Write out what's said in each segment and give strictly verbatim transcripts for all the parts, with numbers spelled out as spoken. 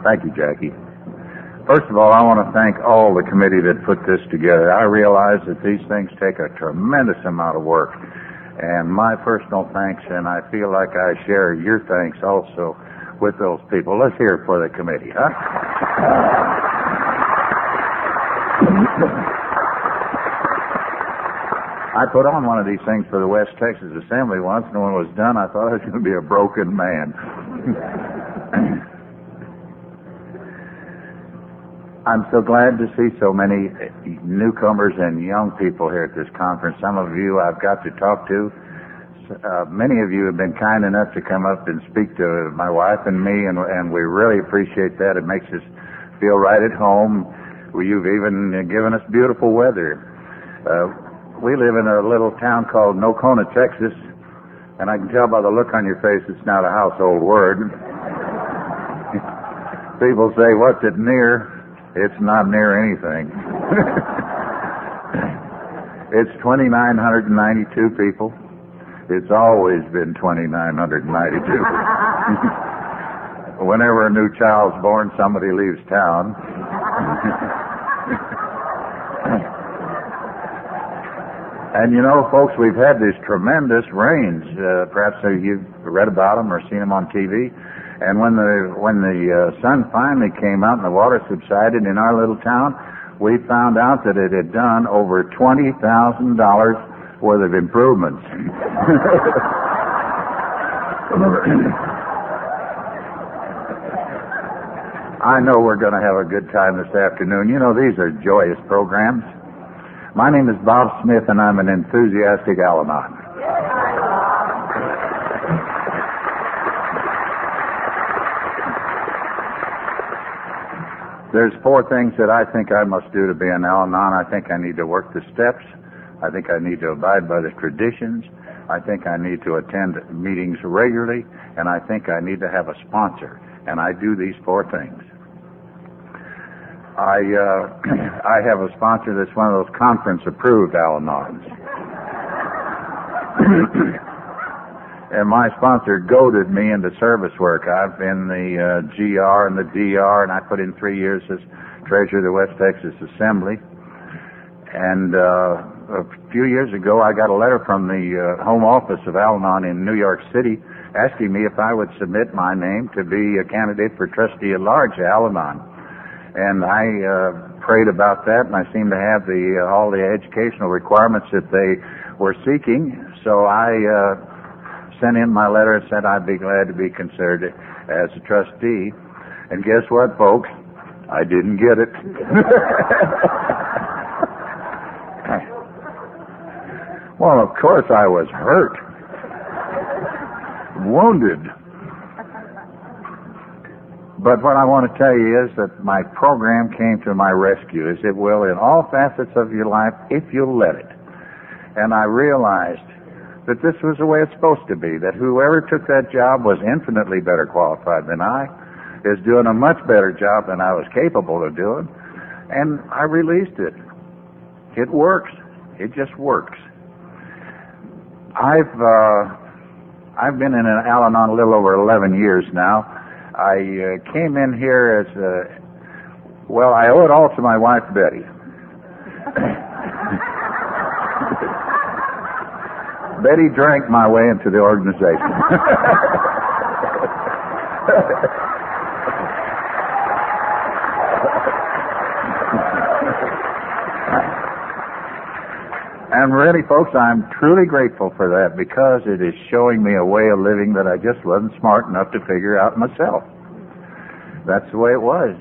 Thank you, Jackie. First of all, I want to thank all the committee that put this together. I realize that these things take a tremendous amount of work. And my personal thanks, and I feel like I share your thanks also with those people. Let's hear it for the committee, huh? I put on one of these things for the West Texas Assembly once, and when it was done, I thought I was going to be a broken man. I'm so glad to see so many newcomers and young people here at this conference. Some of you I've got to talk to. Uh, many of you have been kind enough to come up and speak to my wife and me, and, and we really appreciate that. It makes us feel right at home. Well, you've even given us beautiful weather. Uh, we live in a little town called Nocona, Texas, and I can tell by the look on your face it's not a household word. People say, what's it near? It's not near anything. It's two thousand nine hundred ninety-two people. It's always been two thousand nine hundred ninety-two. Whenever a new child's born, somebody leaves town. And you know, folks, we've had these tremendous rains. Uh, perhaps uh, you've read about them or seen them on T V. And when the when the uh, sun finally came out and the water subsided in our little town, we found out that it had done over twenty thousand dollars worth of improvements. I know we're going to have a good time this afternoon. You know, these are joyous programs. My name is Bob Smith, and I'm an enthusiastic Al-Anon. There's four things that I think I must do to be an Al-Anon. I think I need to work the steps. I think I need to abide by the traditions. I think I need to attend meetings regularly. And I think I need to have a sponsor. And I do these four things. I uh, I have a sponsor that's one of those conference-approved Al-Anons. And my sponsor goaded me into service work. I've been the uh, G R and the D R, and I put in three years as treasurer of the West Texas Assembly. And uh, a few years ago, I got a letter from the uh, home office of Al-Anon in New York City asking me if I would submit my name to be a candidate for trustee at large at Al-Anon. And I uh, prayed about that, and I seemed to have the uh, all the educational requirements that they were seeking. So I uh, sent in my letter and said I'd be glad to be considered as a trustee. And guess what, folks? I didn't get it. Well, of course I was hurt, wounded. But what I want to tell you is that my program came to my rescue, as it will in all facets of your life, if you'll let it. And I realized that this was the way it's supposed to be, that whoever took that job was infinitely better qualified than I, is doing a much better job than I was capable of doing, and I released it. It works. It just works. I've uh, I've been in an Al-Anon a little over eleven years now. I uh, came in here as a, well, I owe it all to my wife, Betty. Betty drank my way into the organization. And really, folks, I'm truly grateful for that, because it is showing me a way of living that I just wasn't smart enough to figure out myself. That's the way it was.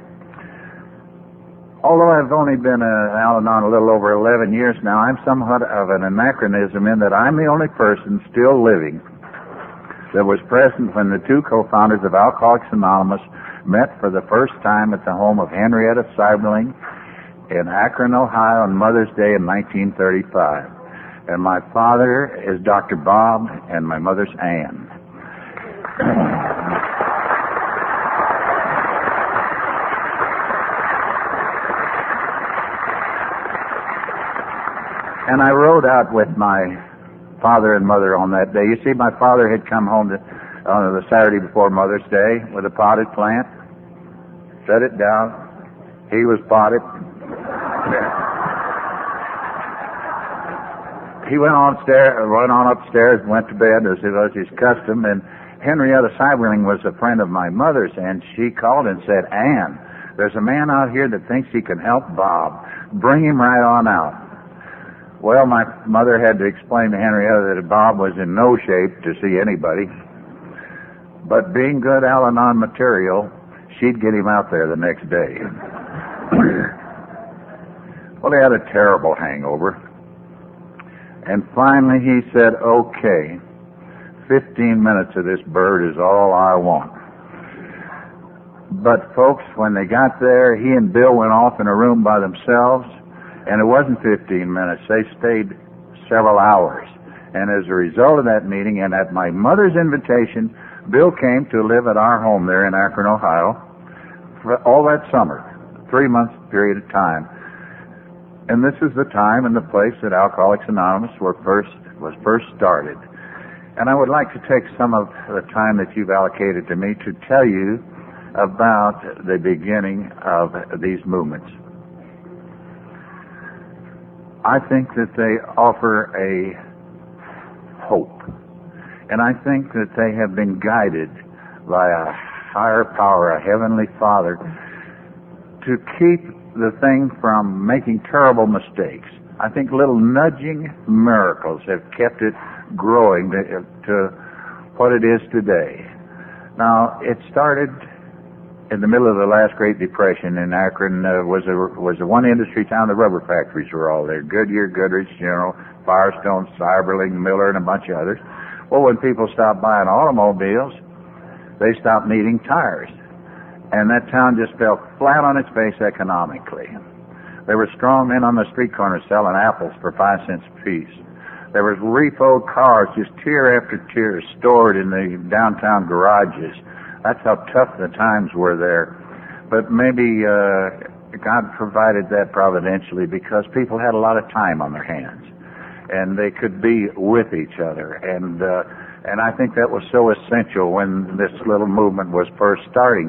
Although I've only been an Al-Anon a little over eleven years now, I'm somewhat of an anachronism in that I'm the only person still living that was present when the two co-founders of Alcoholics Anonymous met for the first time at the home of Henrietta Seibling in Akron, Ohio on Mother's Day in nineteen thirty-five. And my father is Doctor Bob, and my mother's Ann. And I rode out with my father and mother on that day. You see, my father had come home to, on the Saturday before Mother's Day with a potted plant. set it down. He was potted. He went on upstairs, went on upstairs, and went to bed as it was his custom. And Henrietta Seiberling was a friend of my mother's, and she called and said, "Ann, there's a man out here that thinks he can help Bob. Bring him right on out." Well, my mother had to explain to Henrietta that Bob was in no shape to see anybody. But being good Al-Anon material, she'd get him out there the next day. Well, he had a terrible hangover. And finally he said, "Okay, fifteen minutes of this bird is all I want." But folks, when they got there, he and Bill went off in a room by themselves, and it wasn't fifteen minutes. They stayed several hours. And as a result of that meeting, and at my mother's invitation, Bill came to live at our home there in Akron, Ohio, for all that summer, three-month period of time. And this is the time and the place that Alcoholics Anonymous were first, was first started. And I would like to take some of the time that you've allocated to me to tell you about the beginning of these movements. I think that they offer a hope. And I think that they have been guided by a higher power, a heavenly Father, to keep the thing from making terrible mistakes. I think little nudging miracles have kept it growing to, to what it is today. Now, it started in the middle of the last Great Depression in Akron. Uh, was a was a one industry town. The rubber factories were all there: Goodyear, Goodrich, General, Firestone, Seiberling, Miller, and a bunch of others. Well, when people stopped buying automobiles, they stopped needing tires. And that town just fell flat on its face economically. There were strong men on the street corner selling apples for five cents a piece. There was repoed cars, just tier after tier, stored in the downtown garages. That's how tough the times were there. But maybe uh, God provided that providentially because people had a lot of time on their hands, and they could be with each other. And uh, and I think that was so essential when this little movement was first starting.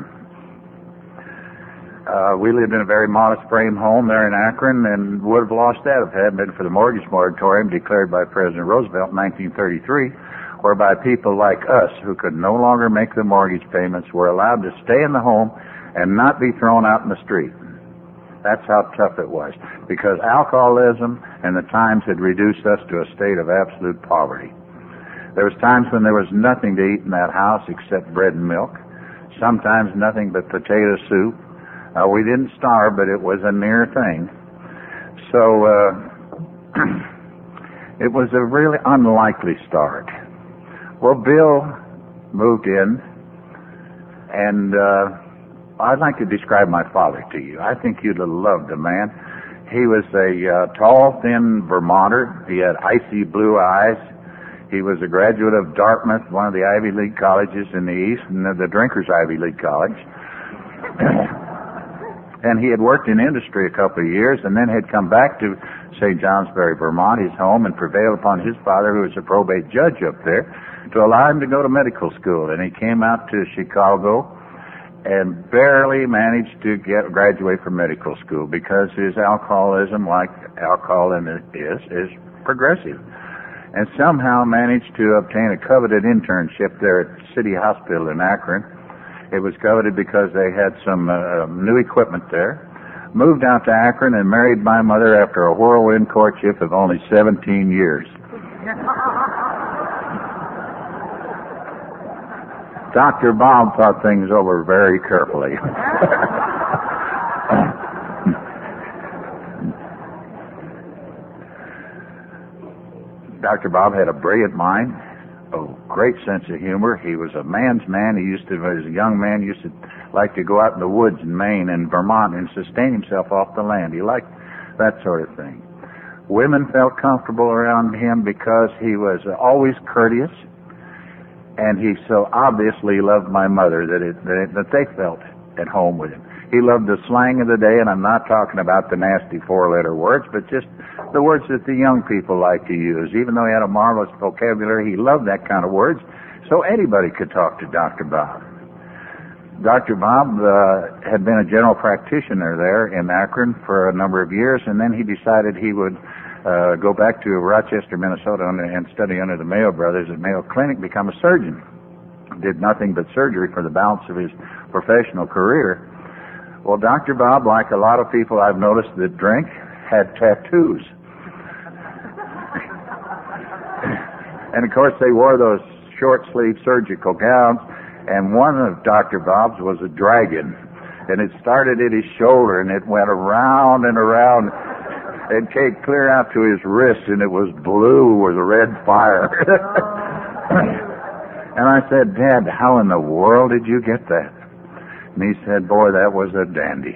Uh, we lived in a very modest frame home there in Akron, and would have lost that if it hadn't been for the mortgage moratorium declared by President Roosevelt in nineteen thirty-three, whereby people like us who could no longer make the mortgage payments were allowed to stay in the home and not be thrown out in the street. That's how tough it was, because alcoholism and the times had reduced us to a state of absolute poverty. There was times when there was nothing to eat in that house except bread and milk, sometimes nothing but potato soup. Uh, we didn't starve, but it was a near thing. So uh, it was a really unlikely start. Well, Bill moved in, and uh, I'd like to describe my father to you. I think you'd have loved the man. He was a uh, tall, thin Vermonter. He had icy blue eyes. He was a graduate of Dartmouth, one of the Ivy League colleges in the East, and the Drinkers Ivy League College. And he had worked in industry a couple of years and then had come back to Saint Johnsbury, Vermont, his home, and prevailed upon his father, who was a probate judge up there, to allow him to go to medical school. And he came out to Chicago and barely managed to get graduate from medical school because his alcoholism, like alcoholism is, is progressive. And somehow managed to obtain a coveted internship there at City Hospital in Akron. It was coveted because they had some uh, new equipment there. Moved out to Akron and married my mother after a whirlwind courtship of only seventeen years. Doctor Bob thought things over very carefully. Doctor Bob had a brilliant mind, a great sense of humor. He was a man's man. He used to, as a young man, used to like to go out in the woods in Maine and Vermont and sustain himself off the land. He liked that sort of thing. Women felt comfortable around him because he was always courteous, and he so obviously loved my mother that it, that, it, that they felt at home with him. He loved the slang of the day, and I'm not talking about the nasty four-letter words, but just the words that the young people like to use. Even though he had a marvelous vocabulary, he loved that kind of words, so anybody could talk to Doctor Bob. Doctor Bob uh, had been a general practitioner there in Akron for a number of years, and then he decided he would uh, go back to Rochester, Minnesota, and study under the Mayo brothers at Mayo Clinic, become a surgeon. Did nothing but surgery for the balance of his professional career. Well, Doctor Bob, like a lot of people I've noticed that drink, had tattoos. And of course, they wore those short-sleeve surgical gowns, and one of Doctor Bob's was a dragon, and it started at his shoulder, and it went around and around, and came clear out to his wrist, and it was blue with red fire. And I said, Dad, how in the world did you get that? And he said, boy, that was a dandy.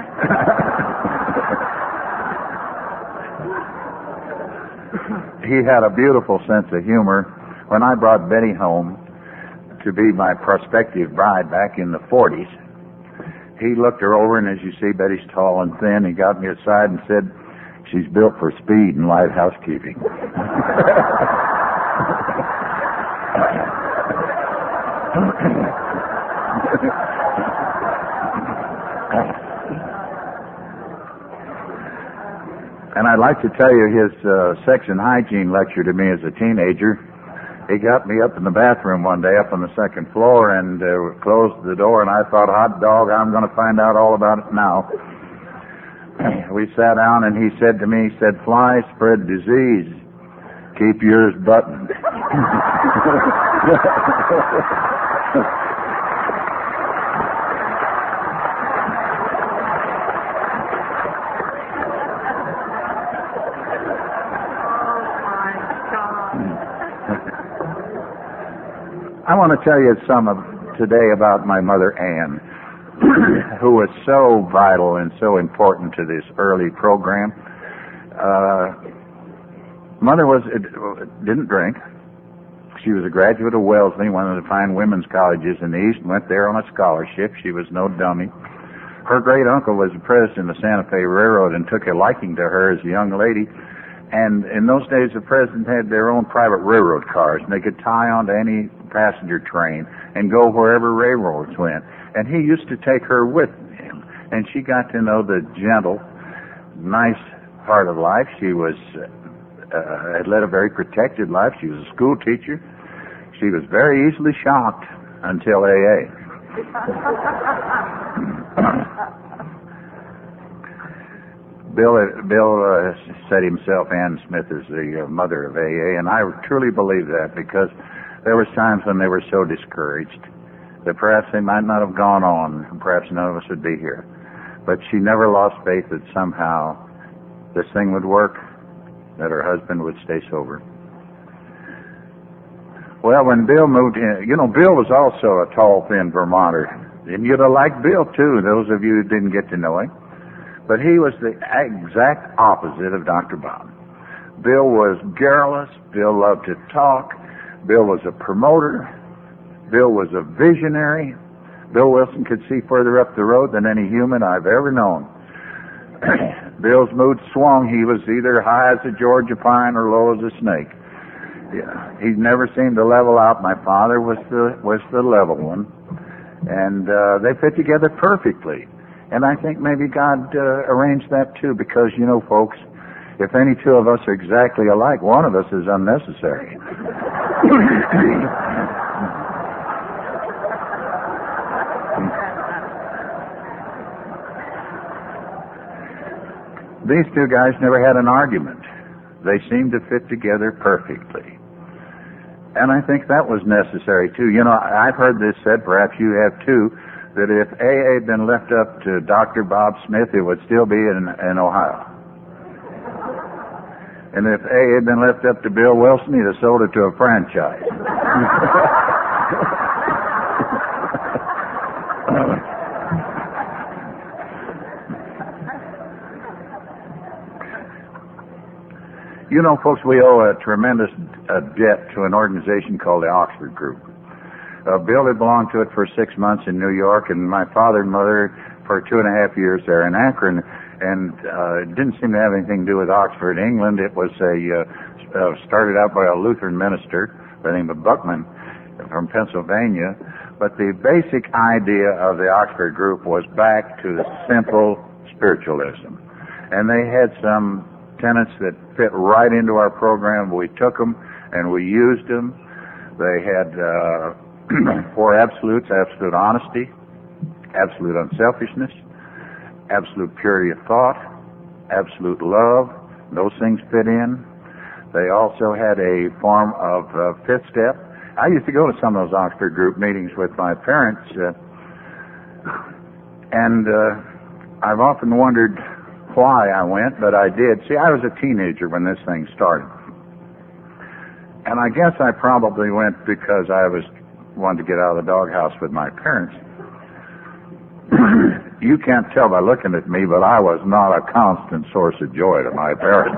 He had a beautiful sense of humor. When I brought Betty home to be my prospective bride back in the forties, he looked her over, and as you see, Betty's tall and thin. He got me aside and said, she's built for speed and light housekeeping. And I'd like to tell you his uh, sex and hygiene lecture to me as a teenager. He got me up in the bathroom one day up on the second floor and uh, closed the door, and I thought, hot dog, I'm going to find out all about it now. We sat down, and he said to me, he said, flies spread disease. Keep yours buttoned. I want to tell you some of today about my mother, Ann, who was so vital and so important to this early program. Uh, mother was didn't drink. She was a graduate of Wellesley, one of the fine women's colleges in the East, and went there on a scholarship. She was no dummy. Her great uncle was the president of the Santa Fe Railroad and took a liking to her as a young lady. And in those days, the president had their own private railroad cars, and they could tie onto any passenger train and go wherever railroads went. And he used to take her with him, and she got to know the gentle, nice part of life. She was uh, had led a very protected life. She was a school teacher. She was very easily shocked until A A. Bill, Bill uh, said himself, Ann Smith is the uh, mother of A A, and I truly believe that, because there was times when they were so discouraged that perhaps they might not have gone on, and perhaps none of us would be here. But she never lost faith that somehow this thing would work, that her husband would stay sober. Well, when Bill moved in, you know, Bill was also a tall, thin Vermonter. And you'd have liked Bill, too, those of you who didn't get to know him. But he was the exact opposite of Doctor Bob. Bill was garrulous. Bill loved to talk. Bill was a promoter. Bill was a visionary. Bill Wilson could see further up the road than any human I've ever known. Bill's mood swung. He was either high as a Georgia pine or low as a snake. Yeah, he never seemed to level out. My father was the was the level one, and uh, they fit together perfectly. And I think maybe God uh, arranged that too, because, you know, folks, if any two of us are exactly alike, one of us is unnecessary. These two guys never had an argument. They seemed to fit together perfectly. And I think that was necessary too. You know, I've heard this said, perhaps you have too, that if A A had been left up to Doctor Bob Smith, it would still be in, in Ohio. And if A A had been left up to Bill Wilson, he'd have sold it to a franchise. You know, folks, we owe a tremendous uh, debt to an organization called the Oxford Group. Uh, Bill had belonged to it for six months in New York, and my father and mother for two and a half years there in Akron. And uh, it didn't seem to have anything to do with Oxford, England. It was a uh, uh, started out by a Lutheran minister by the name of Buckman from Pennsylvania. But the basic idea of the Oxford group was back to simple spiritualism. And they had some tenets that fit right into our program. We took them and we used them. They had uh, four absolutes: absolute honesty, absolute unselfishness, absolute purity of thought, absolute love. Those things fit in. They also had a form of uh, fifth step. I used to go to some of those Oxford group meetings with my parents, uh, and uh, I've often wondered why I went, but I did. See, I was a teenager when this thing started. And I guess I probably went because I was wanted to get out of the doghouse with my parents. You can't tell by looking at me, but I was not a constant source of joy to my parents.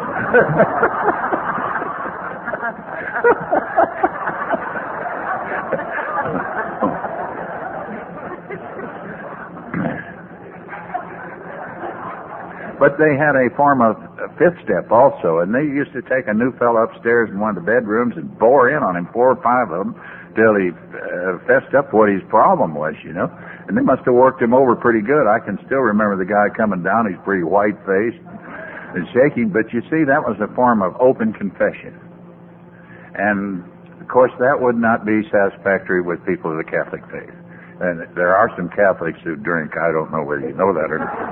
But they had a form of fifth step also, and they used to take a new fellow upstairs in one of the bedrooms and bore in on him, four or five of them, till he uh, fessed up what his problem was, you know. And they must have worked him over pretty good. I can still remember the guy coming down. He's pretty white-faced and shaking, but you see, that was a form of open confession. And, of course, that would not be satisfactory with people of the Catholic faith. And there are some Catholics who drink. I don't know whether you know that or not.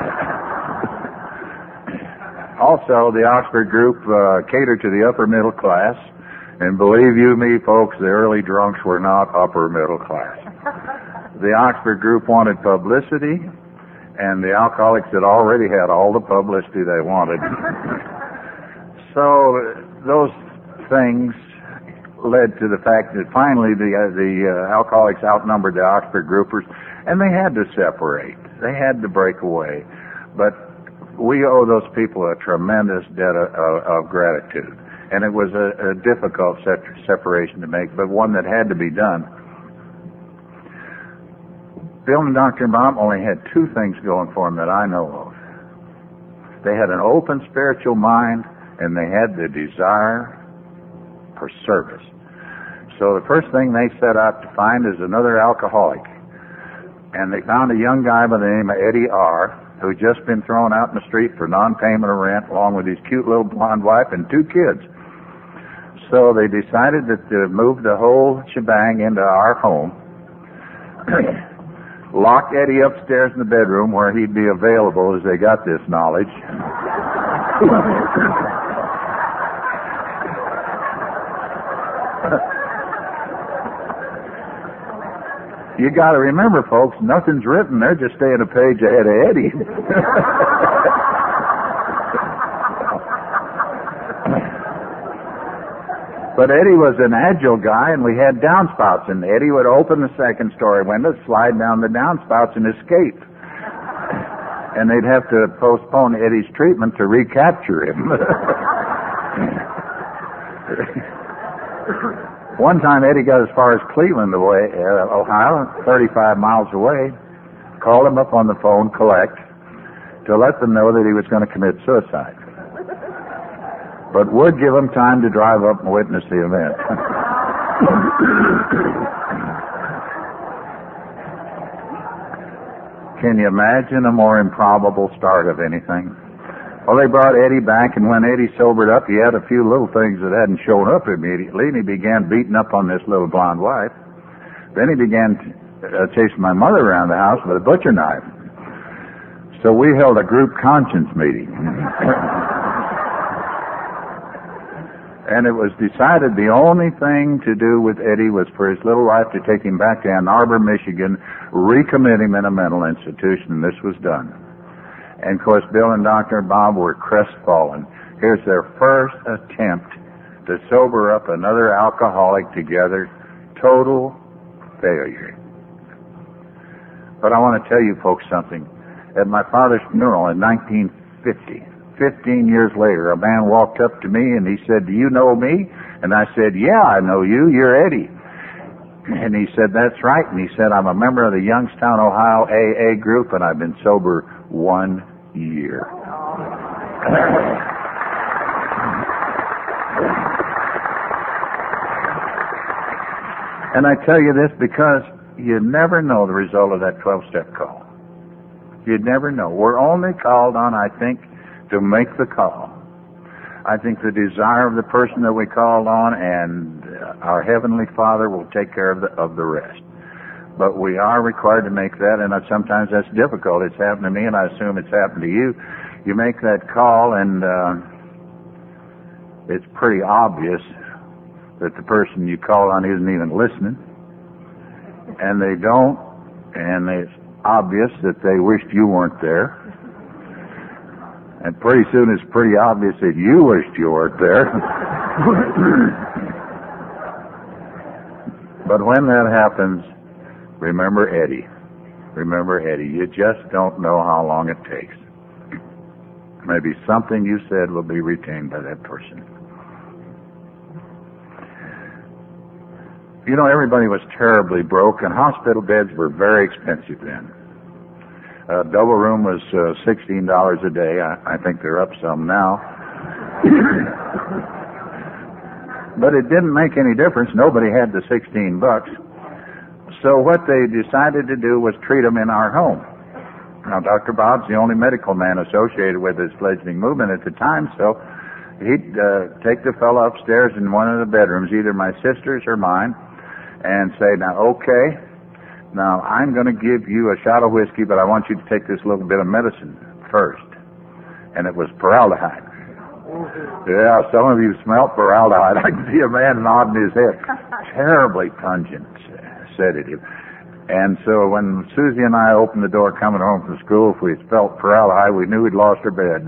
Also, the Oxford group uh, catered to the upper middle class, and believe you me, folks, the early drunks were not upper middle class. The Oxford group wanted publicity, and the alcoholics had already had all the publicity they wanted. So those things led to the fact that finally the uh, the uh, alcoholics outnumbered the Oxford groupers, and they had to separate. They had to break away. But we owe those people a tremendous debt of, of, of gratitude. And it was a, a difficult set, separation to make, but one that had to be done. Bill and Doctor Bob only had two things going for them that I know of. They had an open spiritual mind, and they had the desire for service. So the first thing they set out to find is another alcoholic. And they found a young guy by the name of Eddie R., who'd just been thrown out in the street for non-payment of rent, along with his cute little blonde wife and two kids. So they decided that to move the whole shebang into our home, locked Eddie upstairs in the bedroom where he'd be available as they got this knowledge. You got to remember, folks, nothing's written. They're just staying a page ahead of Eddie. But Eddie was an agile guy, and we had downspouts, and Eddie would open the second story window, slide down the downspouts, and escape. And they'd have to postpone Eddie's treatment to recapture him. One time Eddie got as far as Cleveland, away, uh, Ohio, thirty-five miles away, called him up on the phone, collect, to let them know that he was going to commit suicide. But would give him time to drive up and witness the event. Can you imagine a more improbable start of anything? Well, they brought Eddie back, and when Eddie sobered up, he had a few little things that hadn't shown up immediately, and he began beating up on this little blonde wife. Then he began uh, chasing my mother around the house with a butcher knife. So we held a group conscience meeting. And it was decided the only thing to do with Eddie was for his little wife to take him back to Ann Arbor, Michigan, recommit him in a mental institution, and this was done. And, of course, Bill and Doctor Bob were crestfallen. Here's their first attempt to sober up another alcoholic together. Total failure. But I want to tell you folks something. At my father's funeral in nineteen fifty, fifteen years later, a man walked up to me and he said, "Do you know me?" And I said, "Yeah, I know you. You're Eddie." And he said, "That's right." And he said, "I'm a member of the Youngstown, Ohio A A group, and I've been sober one year." And I tell you this because you never know the result of that twelve-step call. You'd never know. We're only called on, I think, to make the call. I think the desire of the person that we called on and our Heavenly Father will take care of the, of the rest. But we are required to make that, and sometimes that's difficult. It's happened to me, and I assume it's happened to you. You make that call, and uh, it's pretty obvious that the person you call on isn't even listening, and they don't, and it's obvious that they wished you weren't there. And pretty soon it's pretty obvious that you wished you weren't there. But when that happens, remember Eddie. Remember Eddie. You just don't know how long it takes. Maybe something you said will be retained by that person. You know, everybody was terribly broke, and hospital beds were very expensive then. A double room was uh, sixteen dollars a day. I, I think they're up some now. But it didn't make any difference. Nobody had the sixteen bucks. So what they decided to do was treat them in our home. Now, Doctor Bob's the only medical man associated with this fledgling movement at the time, so he'd uh, take the fellow upstairs in one of the bedrooms, either my sister's or mine, and say, now, okay, now I'm going to give you a shot of whiskey, but I want you to take this little bit of medicine first. And it was formaldehyde. Yeah, some of you smelt formaldehyde. I can see a man nodding his head. Terribly pungent sedative. And so when Susie and I opened the door coming home from school, if we felt formaldehyde, we knew we'd lost our bed.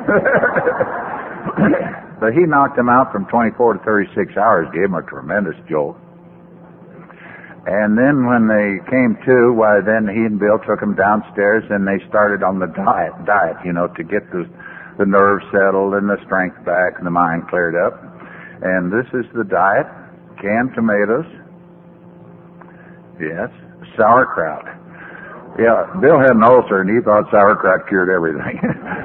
But he knocked him out from twenty-four to thirty-six hours, gave him a tremendous jolt. And then when they came to, why, then he and Bill took him downstairs and they started on the diet, diet, you know, to get the, the nerves settled and the strength back and the mind cleared up. And this is the diet: canned tomatoes, yes, sauerkraut. Yeah, Bill had an ulcer and he thought sauerkraut cured everything.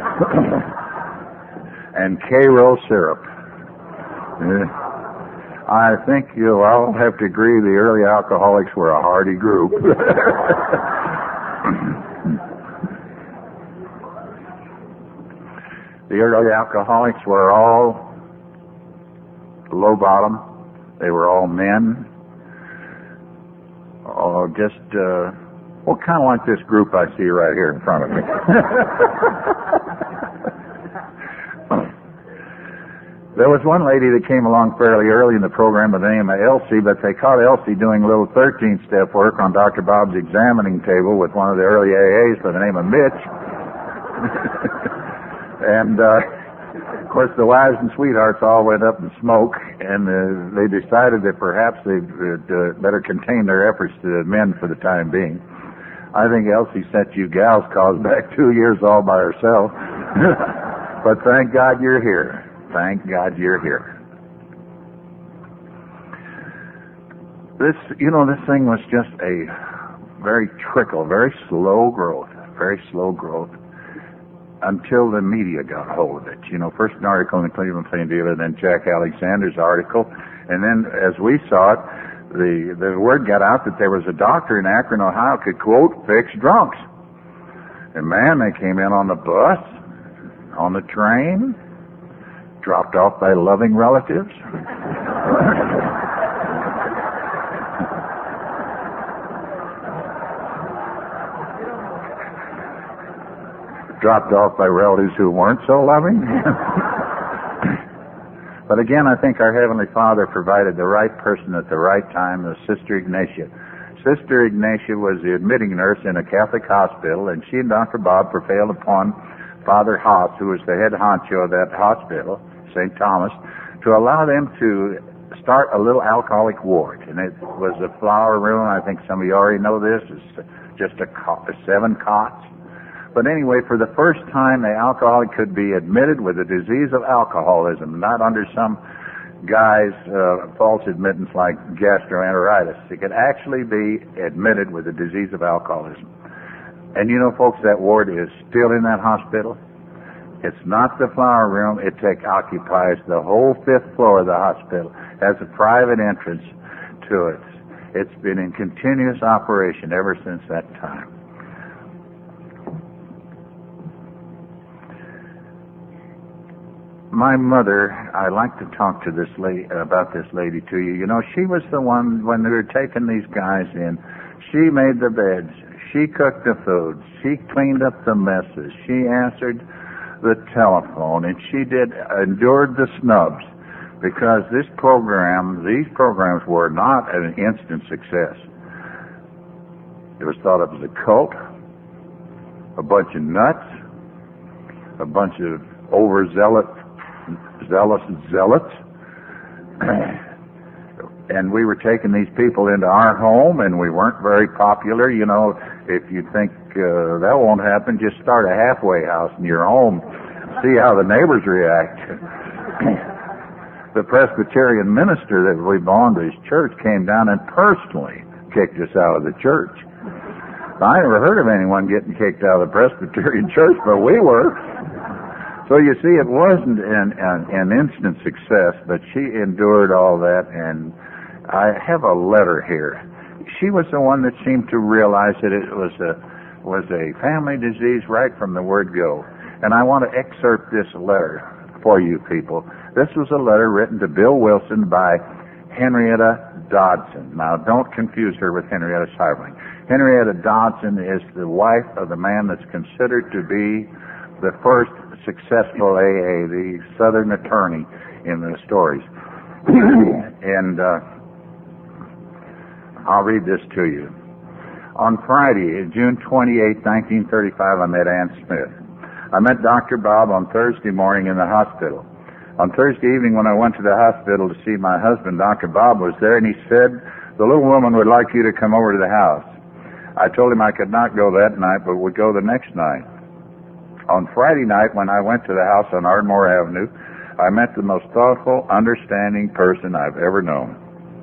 And K-Row syrup. Yeah. I think you'll all have to agree the early alcoholics were a hardy group. The early alcoholics were all low bottom. They were all men. Oh, just, uh, well, kind of like this group I see right here in front of me. There was one lady that came along fairly early in the program by the name of Elsie, but they caught Elsie doing a little thirteen-step work on Doctor Bob's examining table with one of the early A As by the name of Mitch. And, uh, of course, the wives and sweethearts all went up in smoke, and uh, they decided that perhaps they'd uh, better contain their efforts to the men for the time being. I think Elsie sent you gals calls back two years all by herself. But thank God you're here. Thank God you're here. This, you know, this thing was just a very trickle, very slow growth, very slow growth until the media got hold of it. You know, first an article in the Cleveland Plain Dealer, then Jack Alexander's article, and then as we saw it, the, the word got out that there was a doctor in Akron, Ohio, could, quote, fix drunks. And man, they came in on the bus, on the train, dropped off by loving relatives. Dropped off by relatives who weren't so loving. But again, I think our Heavenly Father provided the right person at the right time, the Sister Ignatia. Sister Ignatia was the admitting nurse in a Catholic hospital, and she and Doctor Bob prevailed upon Father Haas, who was the head honcho of that hospital, Saint Thomas, to allow them to start a little alcoholic ward. And it was a flower room. I think some of you already know this. It's just a cot, seven cots. But anyway, for the first time, the alcoholic could be admitted with the disease of alcoholism, not under some guy's uh, false admittance like gastroenteritis. It could actually be admitted with the disease of alcoholism. And you know, folks, that ward is still in that hospital. It's not the flower room. It take, occupies the whole fifth floor of the hospital. Has a private entrance to it. It's been in continuous operation ever since that time. My mother, I like to talk to this lady about this lady to you. You know, she was the one when they were taking these guys in. She made the beds. She cooked the food. She cleaned up the messes. She answered the telephone, and she did endured the snubs, because this program, these programs were not an instant success. It was thought of as a cult, a bunch of nuts, a bunch of overzealous zealous zealots, and we were taking these people into our home, and we weren't very popular. You know, if you think uh, that won't happen, just start a halfway house in your home, see how the neighbors react. The Presbyterian minister that we belonged to his church came down and personally kicked us out of the church. I never heard of anyone getting kicked out of the Presbyterian church, but we were. So you see, it wasn't an, an, an instant success, but she endured all that, and I have a letter here. She was the one that seemed to realize that it was a was a family disease right from the word go. And I want to excerpt this letter for you people. This was a letter written to Bill Wilson by Henrietta Dodson. Now, don't confuse her with Henrietta Seiberling. Henrietta Dodson is the wife of the man that's considered to be the first successful A A, the Southern attorney in the stories. And uh, I'll read this to you. On Friday, June twenty-eighth, nineteen thirty-five, I met Ann Smith. I met Doctor Bob on Thursday morning in the hospital. On Thursday evening, when I went to the hospital to see my husband, Doctor Bob was there, and he said, "The little woman would like you to come over to the house." I told him I could not go that night, but would go the next night. On Friday night, when I went to the house on Ardmore Avenue, I met the most thoughtful, understanding person I've ever known.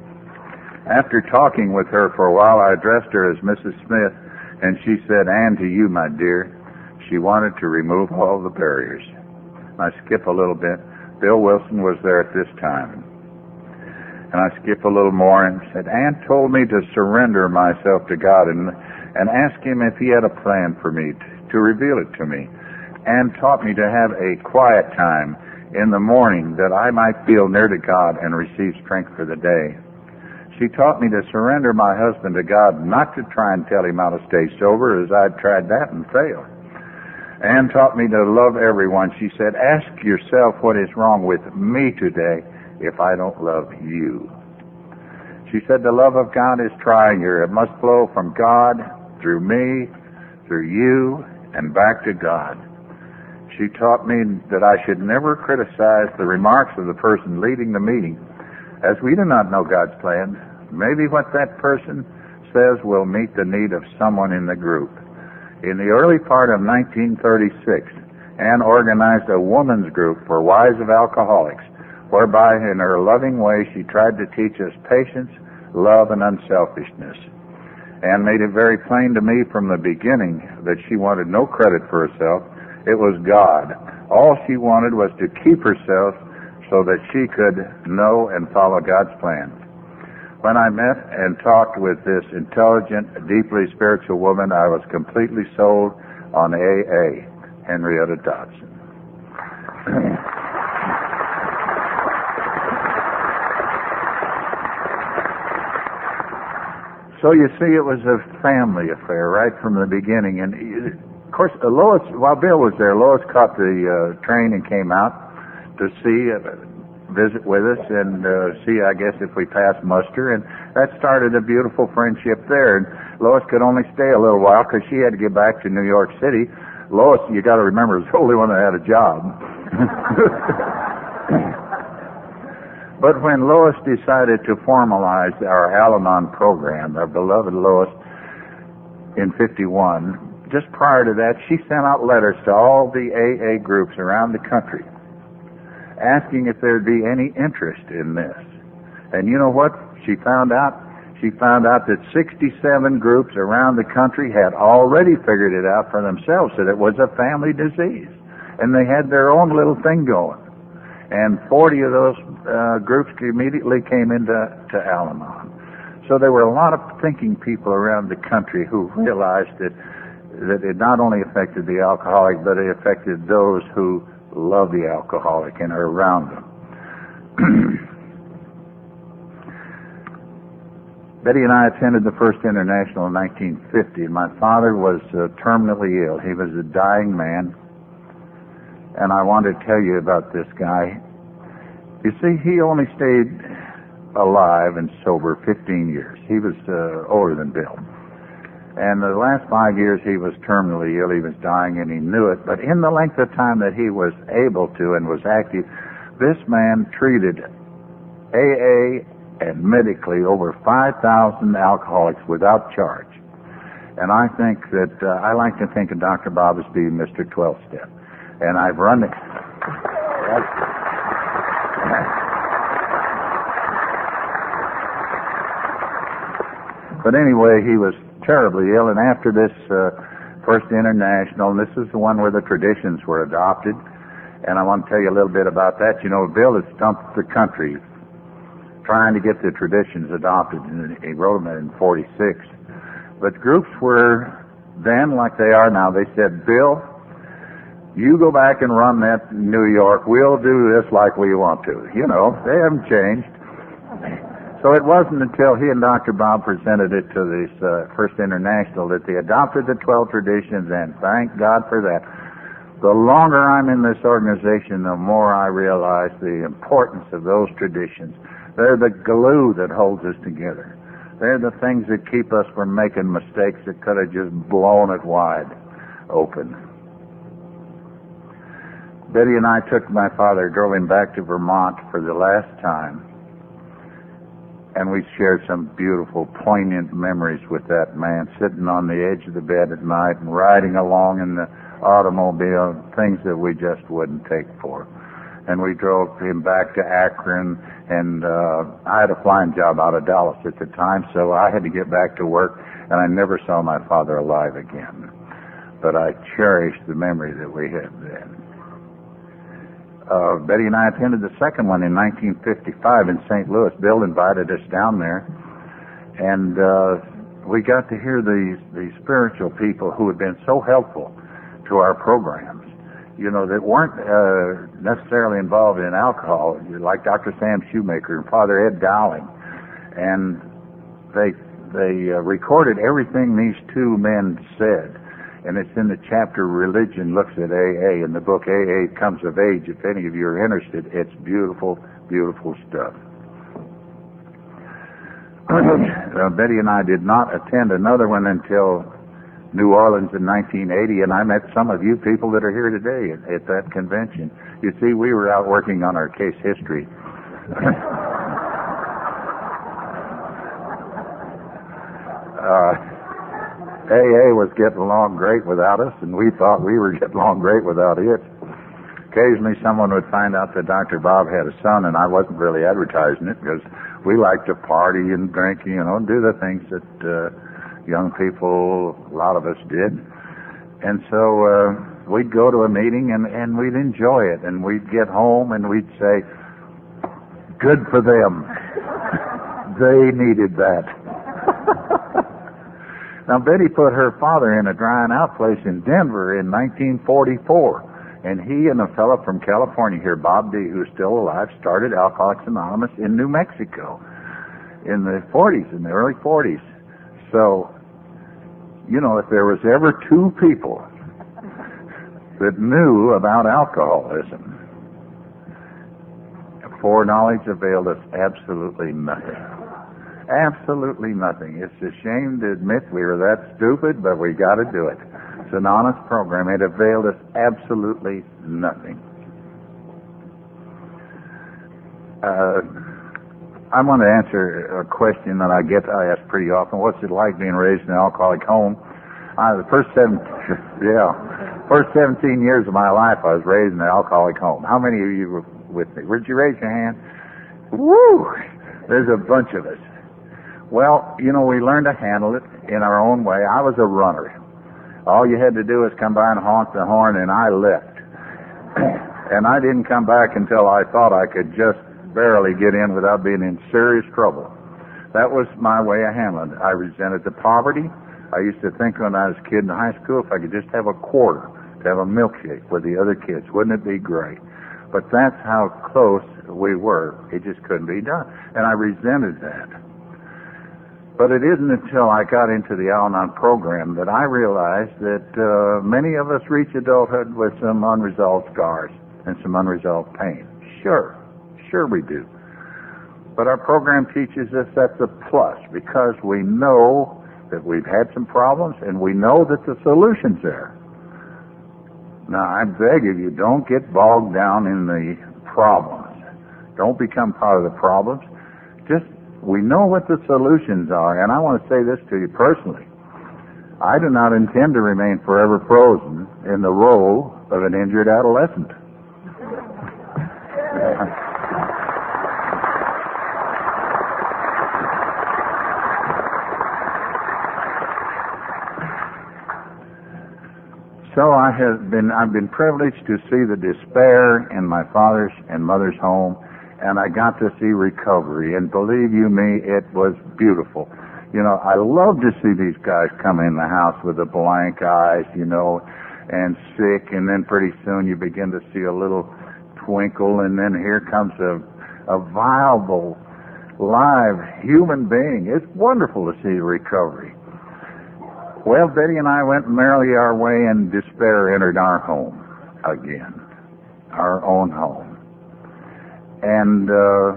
After talking with her for a while, I addressed her as Missus Smith, and she said, "And to you, my dear." She wanted to remove all the barriers. I skip a little bit. Bill Wilson was there at this time. And I skip a little more and said, "Ann told me to surrender myself to God and, and ask him if he had a plan for me, to, to reveal it to me. And taught me to have a quiet time in the morning that I might feel near to God and receive strength for the day. She taught me to surrender my husband to God, not to try and tell him how to stay sober, as I'd tried that and failed. And taught me to love everyone. She said, ask yourself what is wrong with me today if I don't love you. She said, the love of God is trying her. It must flow from God, through me, through you, and back to God. She taught me that I should never criticize the remarks of the person leading the meeting, as we do not know God's plan. Maybe what that person says will meet the need of someone in the group. In the early part of nineteen thirty-six, Ann organized a woman's group for wives of alcoholics, whereby in her loving way she tried to teach us patience, love, and unselfishness. Ann made it very plain to me from the beginning that she wanted no credit for herself. It was God. All she wanted was to keep herself so that she could know and follow God's plan. When I met and talked with this intelligent, deeply spiritual woman, I was completely sold on A A, Henrietta Dodson. So you see, it was a family affair right from the beginning. And of course, Lois, while Bill was there, Lois caught the uh, train and came out to see, uh, visit with us and uh, see, I guess, if we passed muster. And that started a beautiful friendship there. And Lois could only stay a little while because she had to get back to New York City. Lois, you got to remember, was the only one that had a job. But when Lois decided to formalize our Al-Anon program, our beloved Lois, in fifty-one, just prior to that, she sent out letters to all the A A groups around the country, asking if there'd be any interest in this. And you know what she found out? She found out that sixty-seven groups around the country had already figured it out for themselves, that it was a family disease. And they had their own little thing going. And forty of those uh, groups immediately came into to Al-Anon. So there were a lot of thinking people around the country who realized that, that it not only affected the alcoholic, but it affected those who love the alcoholic and are around them. Betty and I attended the First International in nineteen fifty. My father was uh, terminally ill. He was a dying man. And I want to tell you about this guy. You see, he only stayed alive and sober fifteen years. He was uh, older than Bill. And the last five years he was terminally ill. He was dying and he knew it. But in the length of time that he was able to and was active, this man treated A A and medically over five thousand alcoholics without charge. And I think that, uh, I like to think of Doctor Bob as being Mister twelve-step. And I've run it. But anyway, he was terribly ill, and after this uh, First International, and this is the one where the traditions were adopted, and I want to tell you a little bit about that. You know, Bill had stumped the country trying to get the traditions adopted, and he wrote them in forty-six. But groups were then, like they are now, they said, Bill, you go back and run that in New York. We'll do this like we want to. You know, they haven't changed. So it wasn't until he and Doctor Bob presented it to this uh, First International that they adopted the twelve traditions, and thank God for that. The longer I'm in this organization, the more I realize the importance of those traditions. They're the glue that holds us together. They're the things that keep us from making mistakes that could have just blown it wide open. Betty and I took my father, drove him back to Vermont for the last time. And we shared some beautiful, poignant memories with that man, sitting on the edge of the bed at night and riding along in the automobile, things that we just wouldn't take for. And we drove him back to Akron, and uh, I had a flying job out of Dallas at the time, so I had to get back to work, and I never saw my father alive again. But I cherished the memory that we had then. Uh, Betty and I attended the second one in nineteen fifty-five in Saint Louis. Bill invited us down there, and uh, we got to hear these, these spiritual people who had been so helpful to our programs, you know, that weren't uh, necessarily involved in alcohol, like Doctor Sam Shoemaker and Father Ed Dowling. And they, they uh, recorded everything these two men said. And it's in the chapter Religion Looks at A A in the book A A Comes of Age. If any of you are interested, it's beautiful, beautiful stuff. uh, Betty and I did not attend another one until New Orleans in nineteen eighty, and I met some of you people that are here today at, at that convention. You see, we were out working on our case history. uh, A A was getting along great without us, and we thought we were getting along great without it. Occasionally someone would find out that Doctor Bob had a son, and I wasn't really advertising it because we liked to party and drink, you know, and do the things that uh, young people, a lot of us did. And so uh, we'd go to a meeting, and, and we'd enjoy it, and we'd get home, and we'd say, good for them. They needed that. Now, Betty put her father in a drying out place in Denver in nineteen forty-four, and he and a fellow from California here, Bob D., who's still alive, started Alcoholics Anonymous in New Mexico in the forties, in the early forties. So, you know, if there was ever two people that knew about alcoholism, foreknowledge availed us absolutely nothing. Absolutely nothing. It's a shame to admit we were that stupid, but we got to do it. It's an honest program. It availed us absolutely nothing. Uh, I want to answer a question that I get asked pretty often. What's it like being raised in an alcoholic home? Uh, the first seven, yeah, first seventeen years of my life, I was raised in an alcoholic home. How many of you were with me? Would you raise your hand? Woo! There's a bunch of us. Well, you know, we learned to handle it in our own way. I was a runner. All you had to do was come by and honk the horn, and I left. And I didn't come back until I thought I could just barely get in without being in serious trouble. That was my way of handling it. I resented the poverty. I used to think when I was a kid in high school, if I could just have a quarter to have a milkshake with the other kids, wouldn't it be great? But that's how close we were. It just couldn't be done. And I resented that. But it isn't until I got into the Al-Anon program that I realized that uh, many of us reach adulthood with some unresolved scars and some unresolved pain. Sure, sure we do. But our program teaches us that's a plus because we know that we've had some problems and we know that the solution's there. Now, I beg of you, don't get bogged down in the problems. Don't become part of the problems. Just, we know what the solutions are. And I want to say this to you personally. I do not intend to remain forever frozen in the role of an injured adolescent. So I have been, I've been privileged to see the despair in my father's and mother's home, and I got to see recovery. And believe you me, it was beautiful. You know, I love to see these guys come in the house with the blank eyes, you know, and sick, and then pretty soon you begin to see a little twinkle, and then here comes a, a viable, live human being. It's wonderful to see the recovery. Well, Betty and I went merrily our way, and despair entered our home again, our own home. And uh,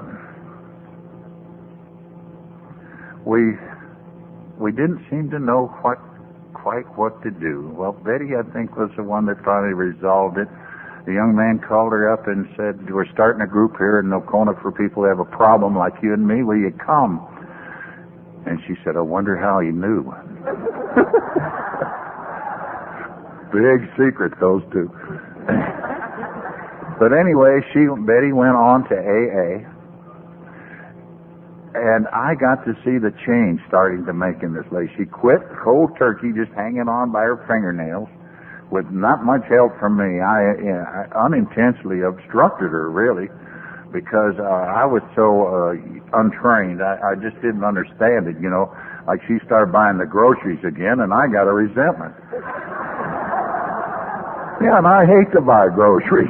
we we didn't seem to know what quite what to do. Well, Betty, I think, was the one that finally resolved it. The young man called her up and said, "We're starting a group here in Nocona for people who have a problem like you and me. Will you come?" And she said, "I wonder how he knew." Big secret, those two. But anyway, she Betty went on to A A, and I got to see the change starting to make in this lady. She quit cold turkey, just hanging on by her fingernails, with not much help from me. I, you know, I unintentionally obstructed her, really, because uh, I was so uh, untrained. I, I just didn't understand it, you know. Like she started buying the groceries again, and I got a resentment. Yeah, and I hate to buy groceries.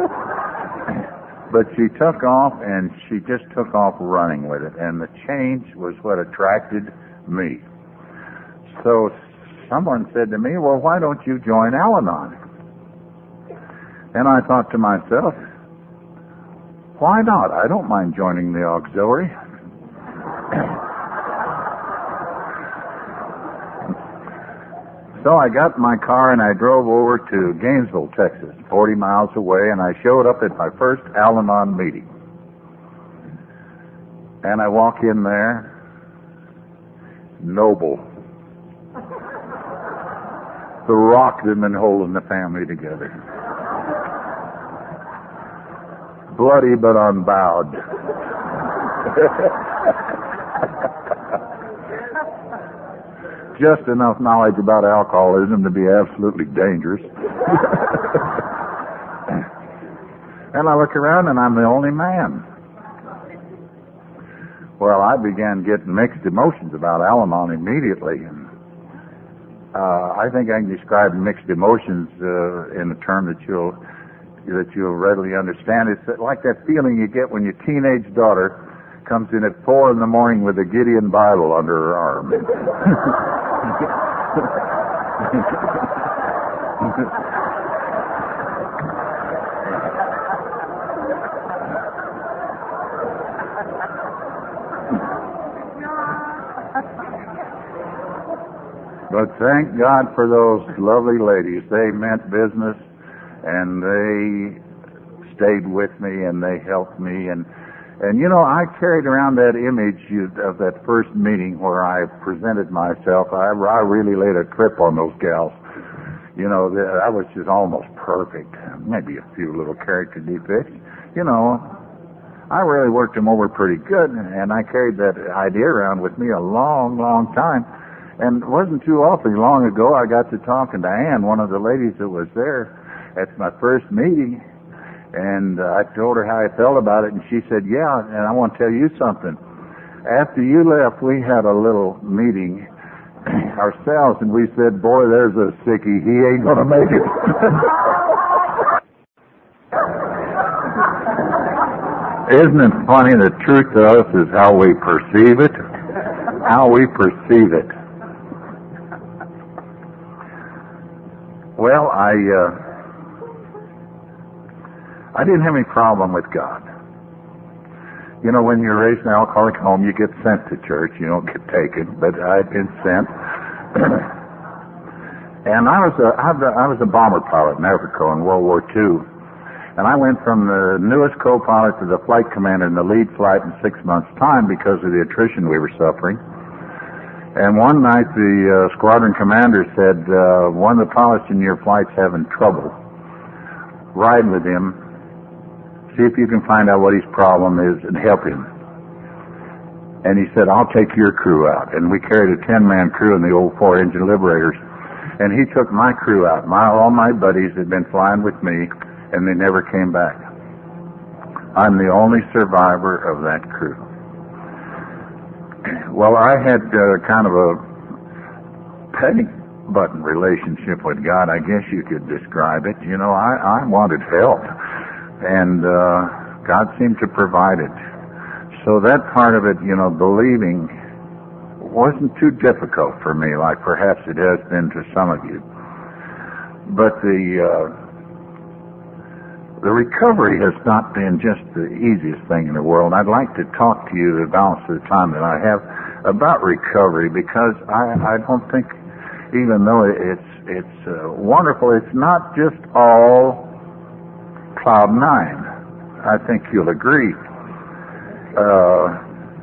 But she took off, and she just took off running with it, and the change was what attracted me. So someone said to me, "Well, why don't you join Al-Anon?" And I thought to myself, why not? I don't mind joining the auxiliary. So I got in my car and I drove over to Gainesville, Texas, forty miles away, and I showed up at my first Al-Anon meeting. And I walk in there, noble. The rock that had been holding the family together. Bloody but unbowed. Just enough knowledge about alcoholism to be absolutely dangerous. And I look around and I'm the only man. Well, I began getting mixed emotions about Al-Anon immediately. And uh, I think I can describe mixed emotions uh, in a term that you'll that you'll readily understand. It's like that feeling you get when your teenage daughter comes in at four in the morning with a Gideon Bible under her arm. But thank God for those lovely ladies. They meant business, and they stayed with me, and they helped me, and And, you know, I carried around that image of that first meeting where I presented myself. I, I really laid a trip on those gals. You know, I was just almost perfect. Maybe a few little character defects. You know, I really worked them over pretty good, and I carried that idea around with me a long, long time. And it wasn't too awfully long ago I got to talking to Ann, one of the ladies that was there at my first meeting. And uh, I told her how I felt about it, and she said, "Yeah, and I want to tell you something. after you left, we had a little meeting ourselves, and we said, boy, there's a sickie. He ain't going to make it. Isn't it funny? The truth to us is how we perceive it. How we perceive it. Well, I uh, I didn't have any problem with God. You know, when you're raised in an alcoholic home, you get sent to church. You don't get taken, but I'd been sent. And I was a I was a bomber pilot in Africa in World War Two. And I went from the newest co-pilot to the flight commander in the lead flight in six months' time because of the attrition we were suffering. And one night the uh, squadron commander said, uh, one of the pilots in your flight's having trouble. Ride with him, see if you can find out what his problem is, and help him. And he said, I'll take your crew out. And we carried a ten-man crew in the old four-engine Liberators. And he took my crew out. My, all my buddies had been flying with me, and they never came back. I'm the only survivor of that crew. Well, I had uh, kind of a panic button relationship with God, I guess you could describe it. You know, I, I wanted help, and uh, God seemed to provide it. So that part of it, you know, believing, wasn't too difficult for me, like perhaps it has been to some of you. But the uh, the recovery has not been just the easiest thing in the world. I'd like to talk to you the balance of the time that I have about recovery, because I, I don't think, even though it's it's uh, wonderful, it's not just all cloud nine. I think you'll agree. Uh,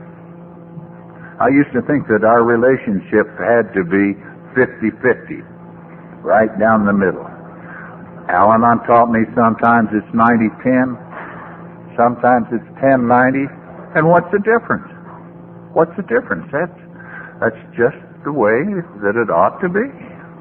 I used to think that our relationship had to be fifty-fifty, right down the middle. Al-Anon taught me sometimes it's ninety ten, sometimes it's ten ninety, and what's the difference? What's the difference? That's, that's just the way that it ought to be.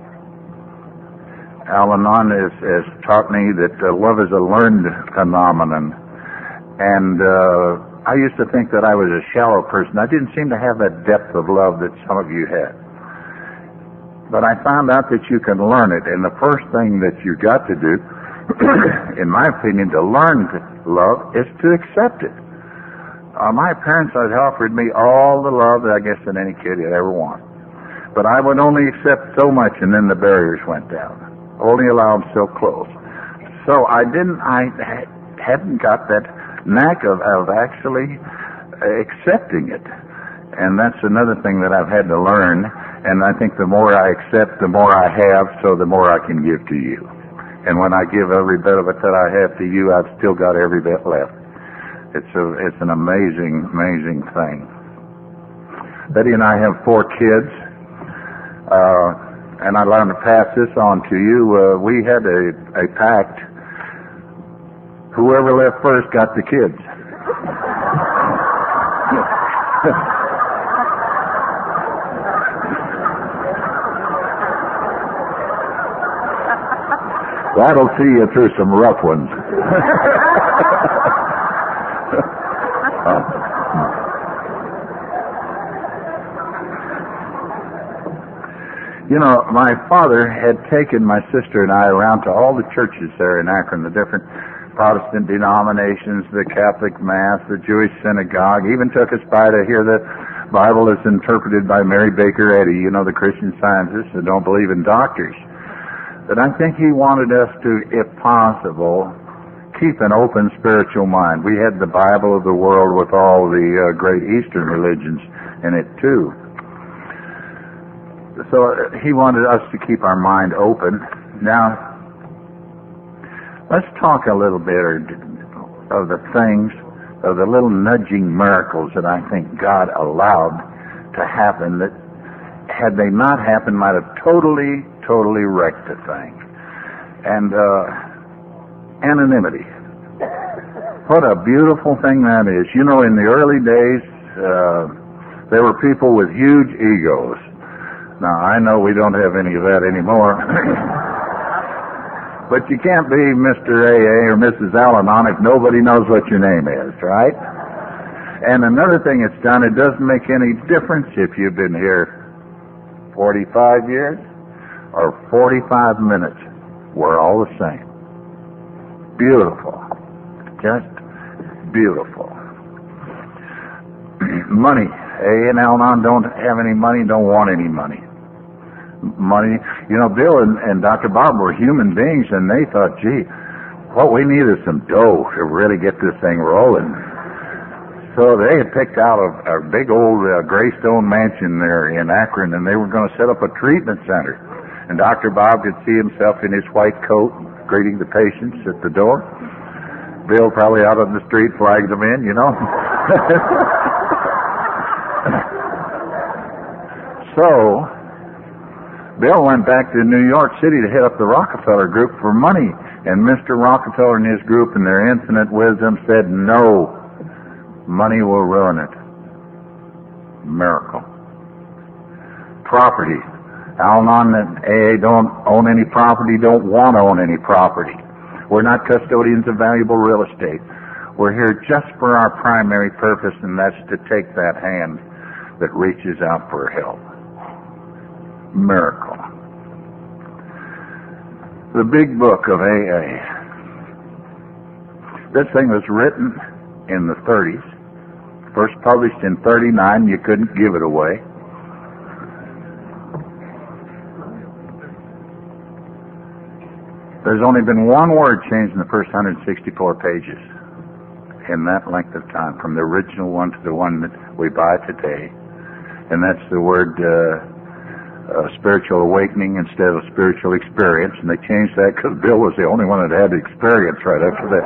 Al-Anon has, has taught me that uh, love is a learned phenomenon, and uh, I used to think that I was a shallow person. I didn't seem to have that depth of love that some of you had. But I found out that you can learn it, and the first thing that you got to do, in my opinion, to learn to love is to accept it. Uh, my parents had offered me all the love that I guess that any kid had ever wanted. But I would only accept so much, and then the barriers went down. Only allow them so close. So I didn't, I hadn't got that knack of, of actually accepting it. And that's another thing that I've had to learn. And I think the more I accept, the more I have, so the more I can give to you. And when I give every bit of it that I have to you, I've still got every bit left. It's a, it's an amazing, amazing thing. Betty and I have four kids, uh, and I'd like to pass this on to you. Uh, we had a, a pact. Whoever left first got the kids. That'll see you through some rough ones. uh. You know, my father had taken my sister and I around to all the churches there in Akron, the different Protestant denominations, the Catholic Mass, the Jewish synagogue, even took us by to hear the Bible as interpreted by Mary Baker Eddy, you know, the Christian Scientists that don't believe in doctors. But I think he wanted us to, if possible, keep an open spiritual mind. We had the Bible of the world with all the uh, great Eastern religions in it, too. So uh, he wanted us to keep our mind open. Now, let's talk a little bit of the things, of the little nudging miracles that I think God allowed to happen that, had they not happened, might have totally totally wrecked the thing. And uh, anonymity. What a beautiful thing that is. You know, in the early days, uh, there were people with huge egos. Now, I know we don't have any of that anymore. But you can't be Mister A A or Missus Al-Anon if nobody knows what your name is, right? And another thing it's done, it doesn't make any difference if you've been here forty-five years or forty-five minutes. We're all the same. Beautiful. Just beautiful. Money. A and Al-Anon don't have any money, don't want any money. Money. You know, Bill and, and Doctor Bob were human beings, and they thought, gee, what we need is some dough to really get this thing rolling. So they had picked out a, a big old uh, gray stone mansion there in Akron, and they were going to set up a treatment center. And Doctor Bob could see himself in his white coat greeting the patients at the door. Bill probably out on the street flagged them in, you know. So, Bill went back to New York City to head up the Rockefeller Group for money. And Mister Rockefeller and his group, in their infinite wisdom, said, no, money will ruin it. Miracle. Property. Al-Anon and A A don't own any property, don't want to own any property. We're not custodians of valuable real estate. We're here just for our primary purpose, and that's to take that hand that reaches out for help. Miracle. The big book of A A. This thing was written in the thirties. First published in thirty-nine. You couldn't give it away. There's only been one word changed in the first one hundred sixty-four pages in that length of time, from the original one to the one that we buy today. And that's the word uh, uh, spiritual awakening instead of spiritual experience. And they changed that because Bill was the only one that had experience right after that.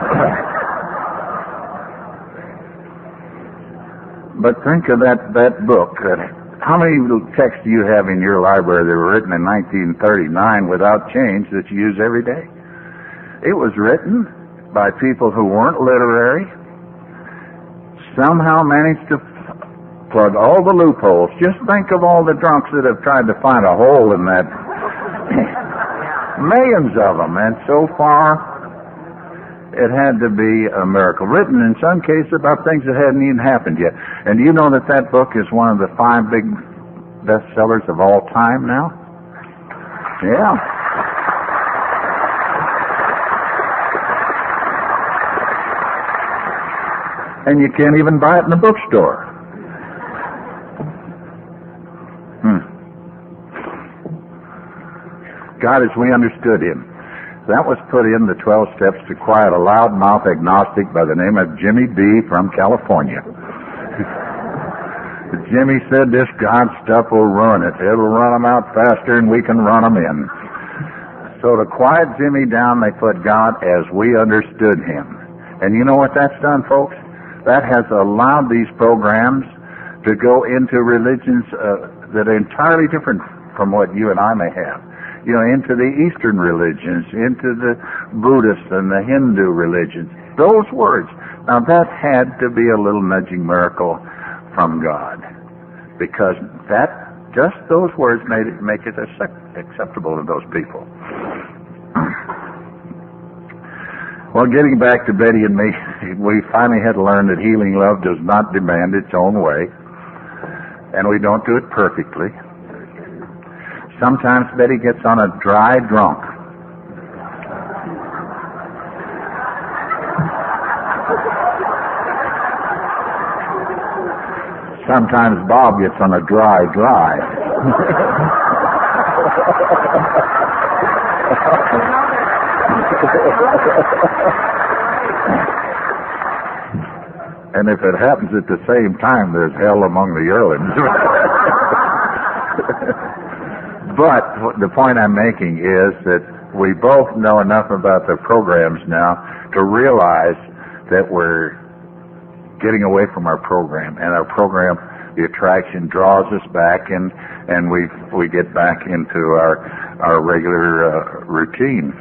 But think of that, that book. Uh, how many little texts do you have in your library that were written in nineteen thirty-nine without change that you use every day? It was written by people who weren't literary, somehow managed to plug all the loopholes. Just think of all the drunks that have tried to find a hole in that. Millions of them, and so far it had to be a miracle. Written in some cases about things that hadn't even happened yet. And do you know that that book is one of the five big bestsellers of all time now? Yeah. And you can't even buy it in the bookstore. Hmm. God as we understood Him. That was put in the twelve steps to quiet a loudmouth agnostic by the name of Jimmy B. from California. Jimmy said this God stuff will ruin it. It'll run them out faster than we can run them in. So to quiet Jimmy down, they put God as we understood Him. And you know what that's done, folks? That has allowed these programs to go into religions uh, that are entirely different from what you and I may have. You know, into the Eastern religions, into the Buddhist and the Hindu religions. Those words. Now that had to be a little nudging miracle from God. Because that, just those words made it, make it acceptable to those people. Well, getting back to Betty and me, we finally had to learn that healing love does not demand its own way. And we don't do it perfectly. Sometimes Betty gets on a dry drunk. Sometimes Bob gets on a dry dry. And if it happens at the same time, there's hell among the Erlands. But the point I'm making is that we both know enough about the programs now to realize that we're getting away from our program, and our program, the attraction, draws us back, and and we we get back into our our regular uh, routine.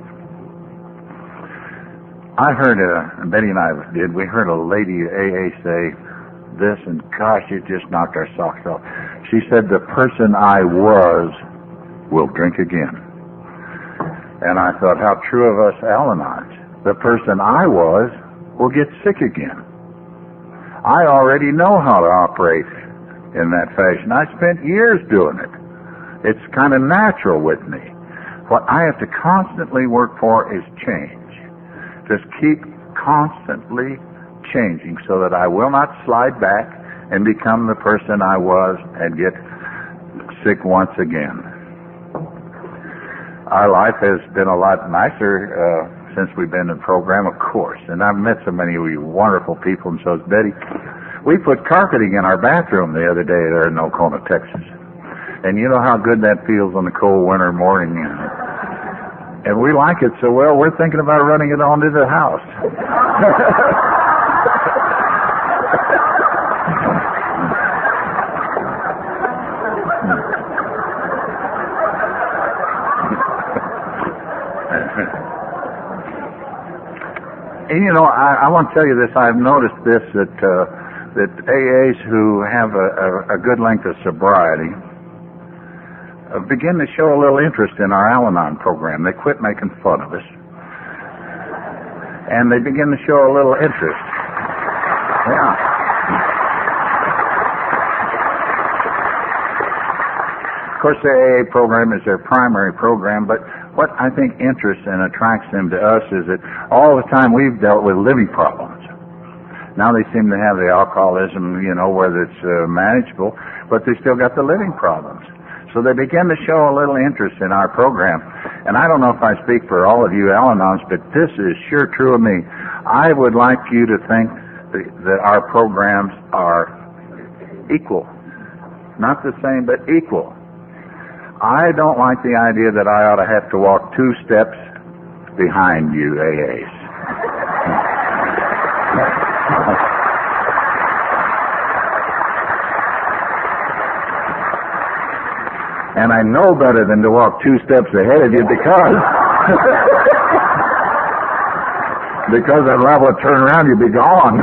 I heard a Betty and I did. We heard a lady at A A say this, and gosh, it just knocked our socks off. She said, "The person I was will drink again." And I thought, how true of us Al-Anons. The person I was will get sick again. I already know how to operate in that fashion. I spent years doing it. It's kind of natural with me. What I have to constantly work for is change. Just keep constantly changing so that I will not slide back and become the person I was and get sick once again. Our life has been a lot nicer uh, since we've been in the program, of course. And I've met so many of you wonderful people, and so has Betty. We put carpeting in our bathroom the other day there in Oconee, Texas. And you know how good that feels on a cold winter morning. And we like it so well, we're thinking about running it onto the house. And you know, I, I want to tell you this. I've noticed this, that uh, that A As who have a, a, a good length of sobriety uh, begin to show a little interest in our Al-Anon program. They quit making fun of us, and they begin to show a little interest. Yeah. Of course, the A A program is their primary program, but what I think interests and attracts them to us is that all the time we've dealt with living problems. Now they seem to have the alcoholism, you know, whether it's uh, manageable, but they still got the living problems. So they begin to show a little interest in our program. And I don't know if I speak for all of you Al-Anons, but this is sure true of me. I would like you to think that our programs are equal. Not the same, but equal. I don't like the idea that I ought to have to walk two steps behind you A As. And I know better than to walk two steps ahead of you because because I'd liable to turn around, you'd be gone.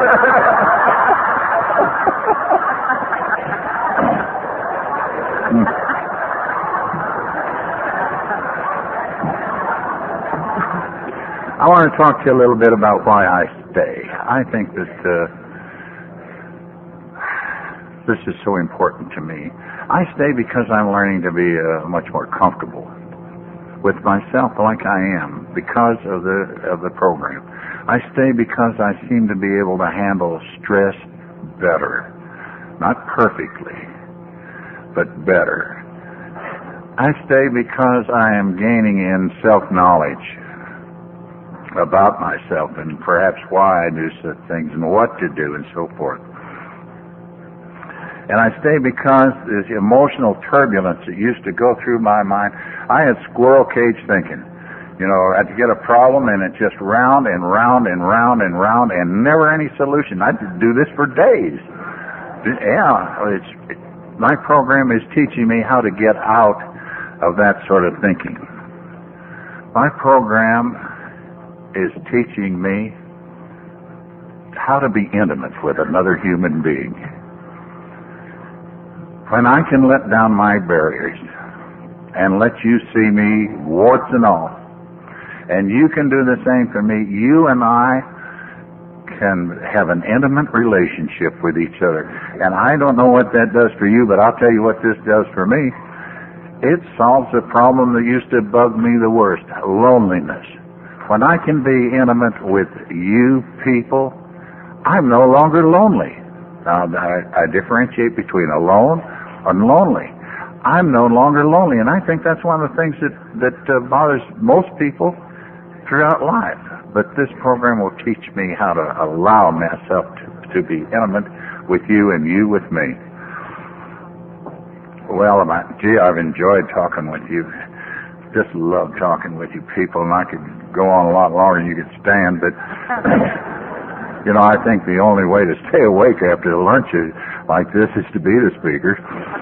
I want to talk to you a little bit about why I stay. I think that uh, this is so important to me. I stay because I'm learning to be uh, much more comfortable with myself, like I am, because of the of the program. I stay because I seem to be able to handle stress better, not perfectly, but better. I stay because I am gaining in self-knowledge about myself and perhaps why I do such things and what to do and so forth. And I stay because this emotional turbulence that used to go through my mind, I had squirrel cage thinking. You know, I'd get a problem and it's just round and round and round and round and never any solution. I'd do this for days. Yeah, it's, it, my program is teaching me how to get out of that sort of thinking. My program is teaching me how to be intimate with another human being. When I can let down my barriers and let you see me, warts and all, and you can do the same for me, you and I can have an intimate relationship with each other. And I don't know what that does for you, but I'll tell you what this does for me. It solves a problem that used to bug me the worst, loneliness. When I can be intimate with you people, I'm no longer lonely. Now, I, I differentiate between alone and lonely. I'm no longer lonely, and I think that's one of the things that, that uh, bothers most people throughout life. But this program will teach me how to allow myself to, to be intimate with you and you with me. Well, gee, I've enjoyed talking with you. Just love talking with you people, and I could go on a lot longer than you could stand, but you know, I think the only way to stay awake after lunch is like this is to be the speaker.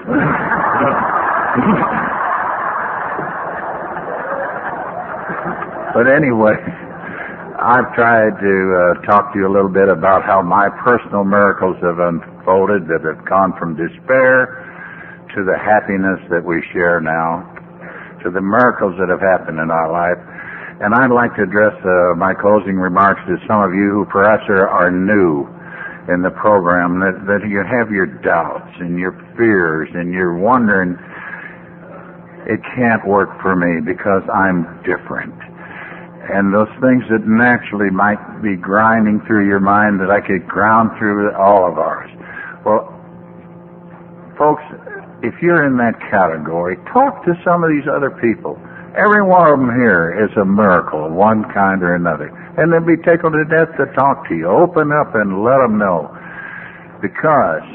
But anyway, I've tried to uh, talk to you a little bit about how my personal miracles have unfolded, that have gone from despair to the happiness that we share now, to the miracles that have happened in our life. And I'd like to address uh, my closing remarks to some of you who perhaps are, are new in the program, that, that you have your doubts and your fears and you're wondering, it can't work for me because I'm different. And those things that naturally might be grinding through your mind that I could ground through all of ours. Well, folks, if you're in that category, talk to some of these other people. Every one of them here is a miracle of one kind or another. And they'll be tickled to death to talk to you. Open up and let them know. Because,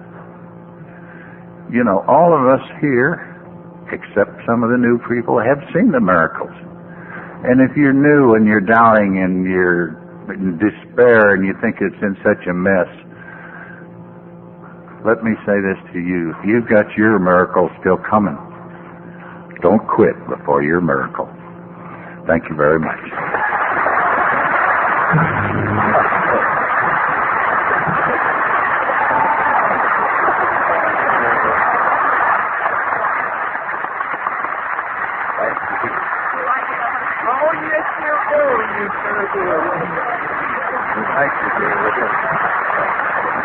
you know, all of us here, except some of the new people, have seen the miracles. And if you're new and you're doubting and you're in despair and you think it's in such a mess, let me say this to you. You've got your miracle still coming. Don't quit before your miracle. Thank you very much. Oh, yes, you do. You sure do. Thank you.